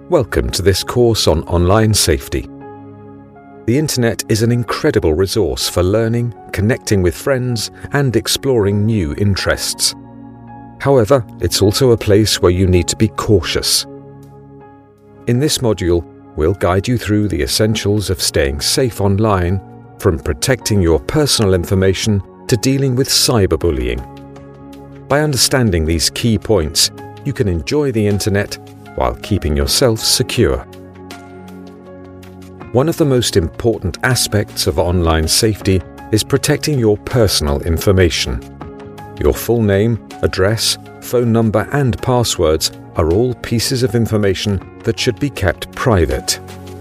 Welcome to this course on online safety. The internet is an incredible resource for learning, connecting with friends, and exploring new interests. However, it's also a place where you need to be cautious. In this module, we'll guide you through the essentials of staying safe online, from protecting your personal information to dealing with cyberbullying. By understanding these key points, you can enjoy the internet while keeping yourself secure. One of the most important aspects of online safety is protecting your personal information. Your full name, address, phone number, and passwords are all pieces of information that should be kept private.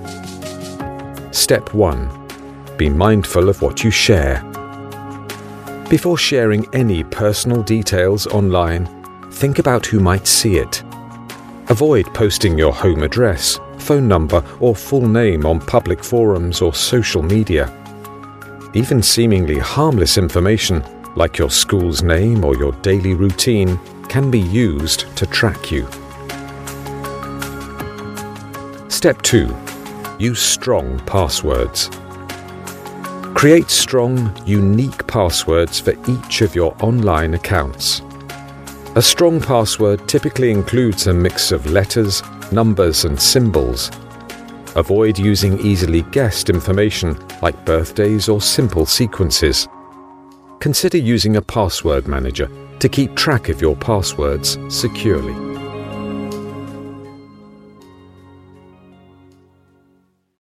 Step 1. Be mindful of what you share. Before sharing any personal details online, think about who might see it. Avoid posting your home address, phone number, or full name on public forums or social media. Even seemingly harmless information, like your school's name or your daily routine, can be used to track you. Step 2. Use strong passwords. Create strong, unique passwords for each of your online accounts. A strong password typically includes a mix of letters, numbers, and symbols. Avoid using easily guessed information like birthdays or simple sequences. Consider using a password manager to keep track of your passwords securely.